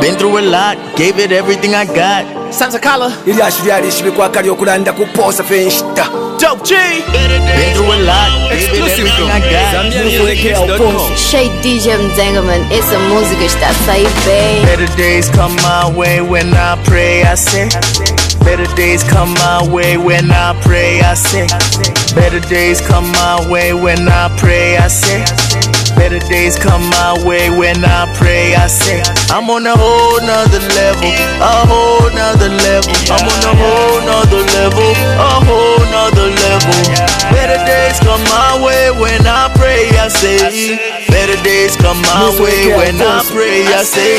Been through a lot, gave it everything I got. Samsakala ilyashibyarishibe kwakali okulanda kuposa fenshita Dope G. Been through a lot, gave it everything I got. Shade DJ Mzengaman, essa música está a sair bem. Better days come my way when I pray, I say. Better days come my way when I pray, I say. Better days come my way when I pray, I say. Better days come my way when I pray, I say. I'm on a whole nother level, a whole nother level. I'm on a whole nother level, a whole nother level. Better days come my way when I pray, I say. Better days come my way when I pray, I say.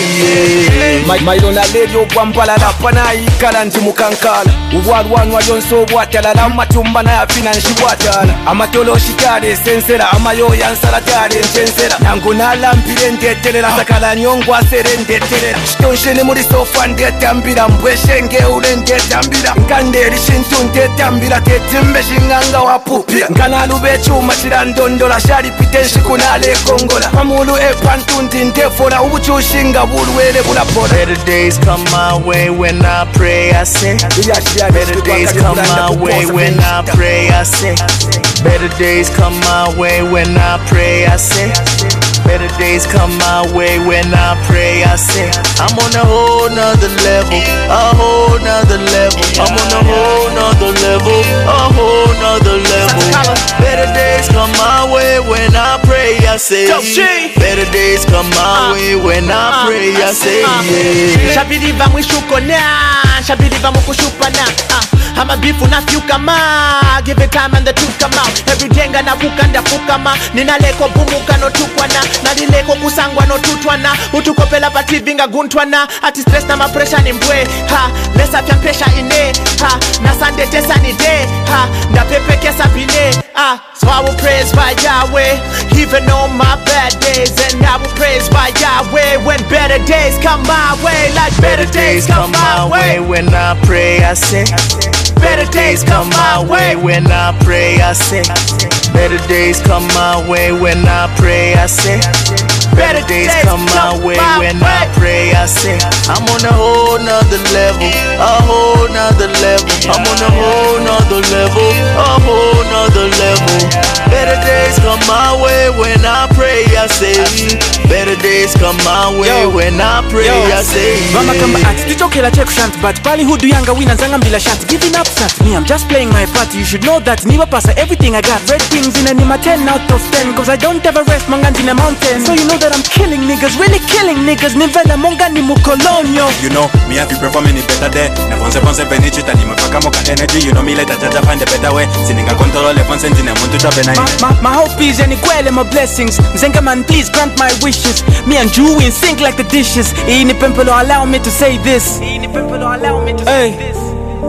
Yeah. Mailona leyo kwambala la pana ikala nti mukankala ubwalwanwa yonso bwatalala matumba na yafina nshibwatala amatolo shikale sensera amayo yansala tale nchensera nangu nalampire ndeterera sakala nyongwa sere ndeterera shitonshene muri sofa ndetambira mbweshenge ule ndetambira nkanderi shintu ndetambira tetimbe shinganga wapupira nkanalube chuma chirandondola shari pitenshi kunale kongola mamulu epantundi ndefora ubuchushinga bulwele bulapora. Better days come my way when I pray, I say. Better days come my way when I pray, I say. Better days come my way when I pray, I say. Better days come my way when I pray, I say. I'm on a whole nother level, a whole nother level. I'm on a whole nother level, a whole nother level. Better days come my way when I pray, I say. Better days come my way when I pray, I say. Yeah. Shabiriva mwishukona, shabiriva mukushupana. Amabifu na fyukama, give it time and the truth come out. Every day ngana kukanda fukama, ninaleko bumuka no tukwana, nalileko kusangwa no tutwana, utukopela pati vinga guntwana, ati stress na mapresha ni mbwe, ha, lesa pya pesha ine, ha, nasande tesa ni de, ha, na pepe kesa bine, so I will praise by Yahweh, even on my bad days, and I will praise by Yahweh when better days come my way, like better days come my way when I pray, I say. Better days come my way when I pray, I say. Better days come my way when I pray, I say. Better days come my way when I pray, I say. I'm on a whole nother level, a whole nother level. I'm on a whole nother level, a whole nother level. Better days come my way when I pray, I say. Better days come my way when I pray, I say. Mama kamba ati tichokela check shant, but pali hudu yanga wina zanga mbila shant. Giving up shant, me I'm just playing my part. You should know that niwa pasa everything I got. Red wings in anima 10 out of 10, cause I don't ever rest mangans in a mountain. So you know that I'm killing niggas, really killing niggas. Nivela monga ni mukolonyo. You know me have to perform any better there. Na vonse benichita ni mafaka moka energy. You know me let jaja find a better way. Sininga control le vonse ntine muntu chabe na my hope is any kwele my blessings. Mzenga man please grant my wishes. Me and you in sync like the dishes. Ini pempelo allow me to say this. Ini pempelo allow me to say this.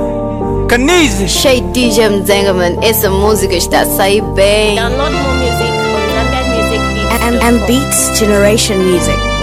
Kanizi. Shade DJ Mzengaman, essa música está a sair bem. Download more music on London Music. And Beats Generation Music.